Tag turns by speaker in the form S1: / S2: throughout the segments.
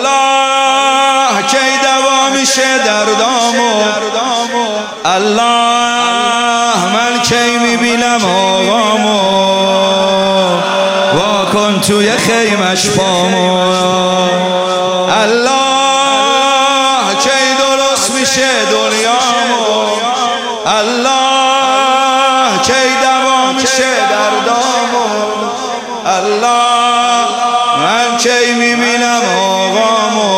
S1: الله کی دوا میشه دردامو، الله من کی میبینم آقامو، واکن توی خیمش پامو، الله کی درست میشه دنیامو، الله کی دوا میشه دردامو، الله من کی میبینم آقامو،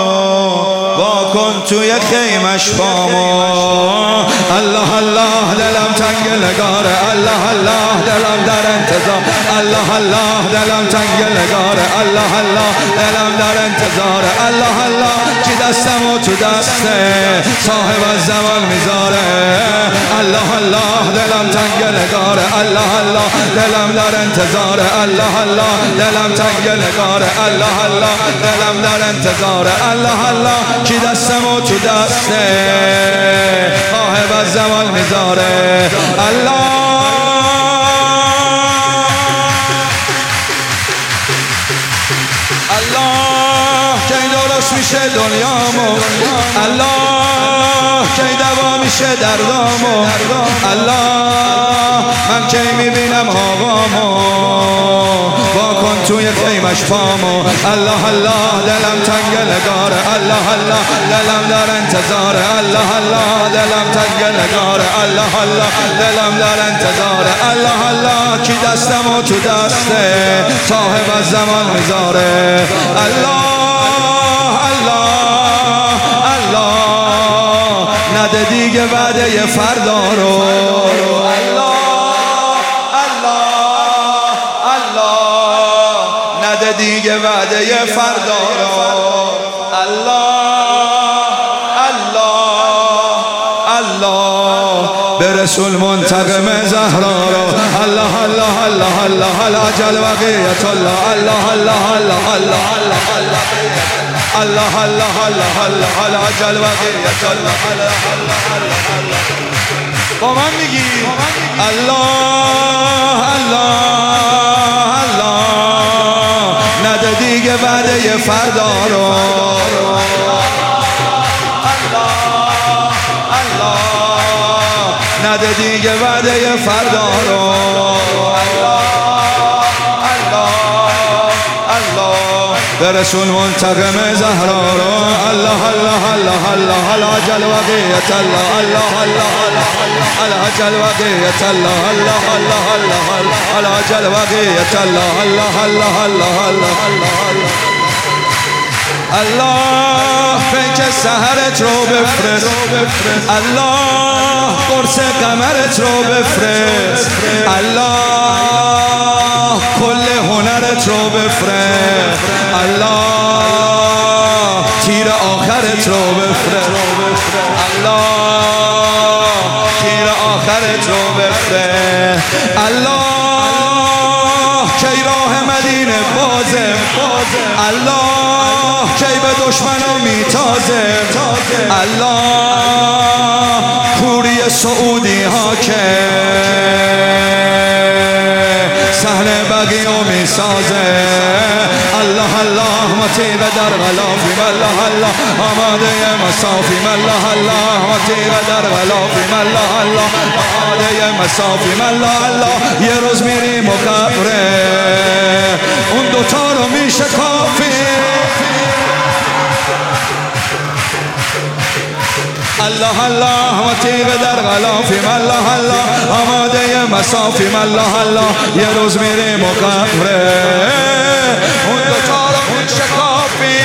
S1: واکن توی خیمش پامو. الله الله دلم تنگ نگاره، الله الله دلم در انتظار، الله الله دلم تنگ نگاره، الله الله دلم در انتظار، الله الله کی دستمو تو دسته صاحب الزمان میذاره، الله الله دلم تنگ نگاره، الله الله دلم در انتظار، الله الله دلم تنگ نگاره، الله الله دلم در انتظار، الله الله کی دستمو تو دسته صاحب الزمان میذاره، الله الله کی درست میشه دنیامو، الله کی دوا میشه دردامو، الله من کی میبینم آقامو، واکن توی خیمش پامو، الله الله دلم تنگ نگاره، الله الله دلم در انتظاره، الله الله دلم تنگ نگاره، الله الله دلم در انتظاره، الله الله کی دستمو تو دسته صاحب الزمان میذاره، الله الله الله نده دیگه وعده فردا رو، الله الله الله نده دیگه وعده فردا رو، الله الله الله به رسول منتقم زهرا رو، الله الله الله الله العجل وقیت الله، الله الله الله الله الله الله الله الله العجل وقیت الله، با من میگی الله الله الله نده دیگه وعده فردا رو، نده دیگه وعده فردا رو، الله الله الله به رسول منتقم زهرا رو، الله الله الله الله العجل وقیت الله، الله الله الله العجل وقیت الله، الله الله الله العجل وقیت الله، الله الله الله الله الله پیک سحرت رو بفرست، الله قرص قمرت رو بفرست، الله کل هنرت رو بفرست، الله تیر آخرت رو بفرست، الله تیر آخرت رو بفرست، الله کی راه مدینه بازه، الله کی به دشمنو میتازه، الله کوری سعودی ها که سهل بقیو میسازه، الله الله مطیب در غلافیم، الله الله آماده مسافیم، الله الله مطیب در غلافیم، الله الله آماده مسافیم، الله الله یه روز میریم و قبره اون دوتا رو میشه کافی، الله الله مطیب در غلافیم، الله الله آماده مسافیم، الله الله یه روز میریم و قبره اون دوتا رو میشه کافی،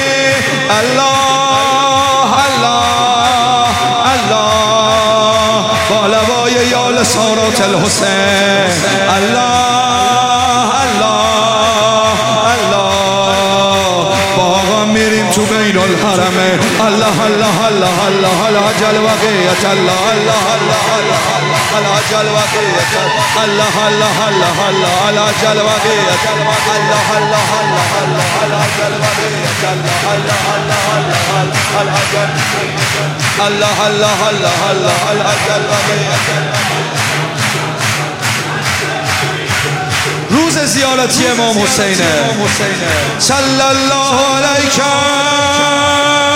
S1: الله الله الله با لبای یال سارات الحسین، الله الله الله با آقا میریم تو بین الحرمه، الله الله الله الله العجل وقیت الله، الله الله الله العجل وقیت الله، الله الله الله العجل وقیت الله، الله الله الله الله العجل وقیت الله، الله الله الله العجل، الله الله الله الله العجل وقیت الله. روز زیارتی امام حسینه. صلی الله علیکم